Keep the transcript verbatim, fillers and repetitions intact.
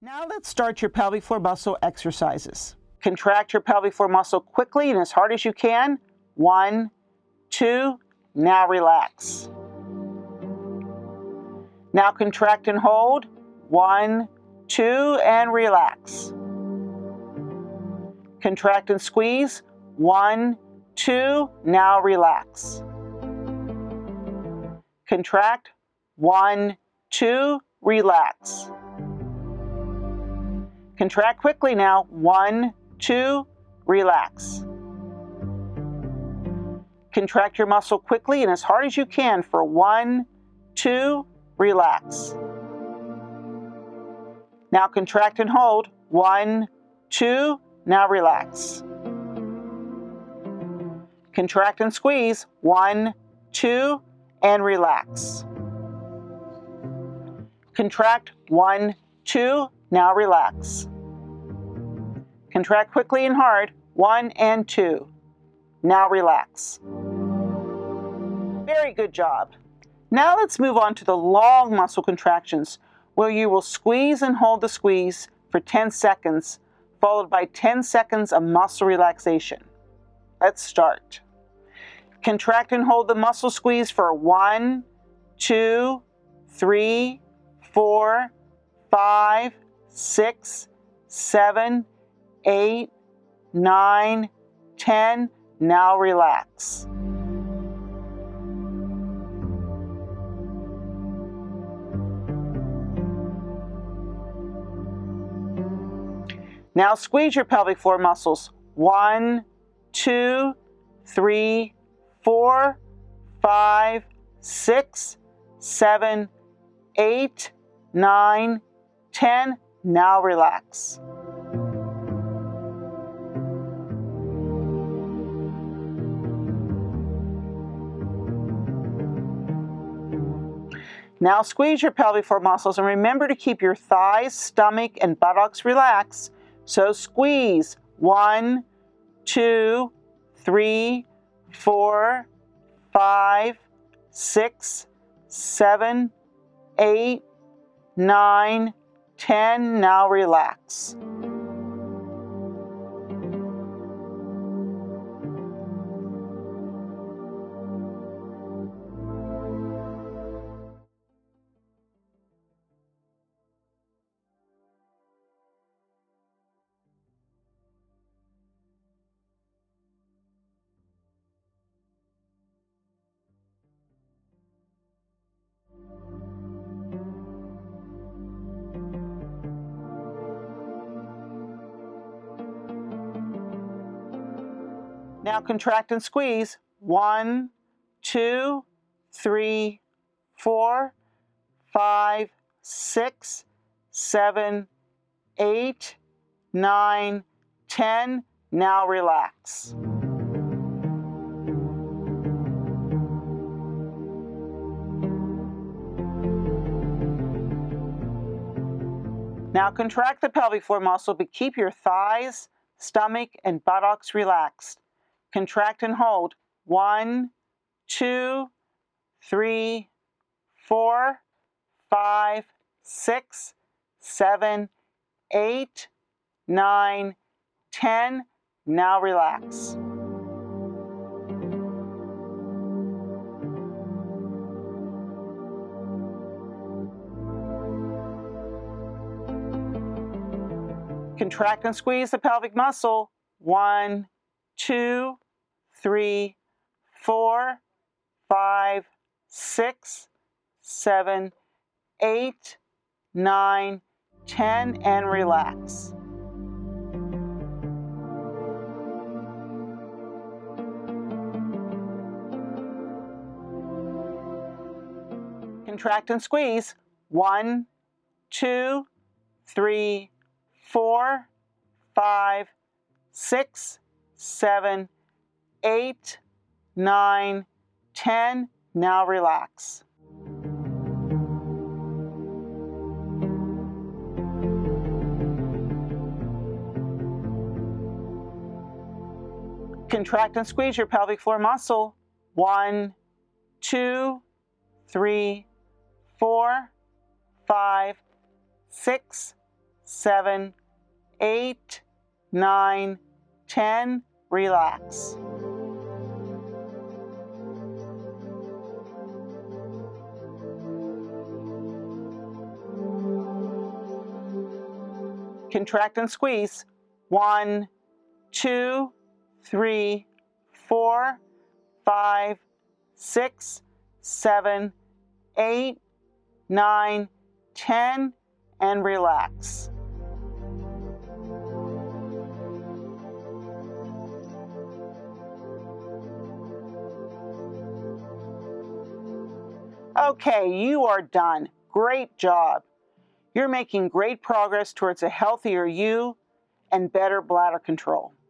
Now let's start your pelvic floor muscle exercises. Contract your pelvic floor muscle quickly and as hard as you can. One, two, now relax. Now contract and hold. One, two, and relax. Contract and squeeze. One, two, now relax. Contract. One, two, relax. Contract quickly now. One, two, relax. Contract your muscle quickly and as hard as you can for one, two, relax. Now contract and hold. One, two, now relax. Contract and squeeze. One, two, and relax. Contract. One, two, now relax. Contract quickly and hard. One and two. Now relax. Very good job. Now let's move on to the long muscle contractions, where you will squeeze and hold the squeeze for ten seconds, followed by ten seconds of muscle relaxation. Let's start. Contract and hold the muscle squeeze for one, two, three, four, five, six, seven, eight, nine, ten. Now relax. Now squeeze your pelvic floor muscles. One, two, three, four, five, six, seven, eight, nine, ten. Now relax. Now squeeze your pelvic floor muscles and remember to keep your thighs, stomach, and buttocks relaxed. So squeeze. One, two, three, four, five, six, seven, eight, nine, ten. Now relax. Now contract and squeeze. One, two, three, four, five, six, seven, eight, nine, ten. Now relax. Now contract the pelvic floor muscle, but keep your thighs, stomach, and buttocks relaxed. Contract and hold. One, two, three, four, five, six, seven, eight, nine, ten. Now relax. Contract and squeeze the pelvic muscle. One, two, three, four, five, six, seven, eight, nine, ten, and relax. Contract and squeeze. One, two, three, four, five, six, seven, eight, nine, ten. Now relax. Contract and squeeze your pelvic floor muscle. One, two, three, four, five, six, seven, eight, nine, ten. Relax. Contract and squeeze. One, two, three, four, five, six, seven, eight, nine, ten, and relax. Okay, you are done. Great job. You're making great progress towards a healthier you and better bladder control.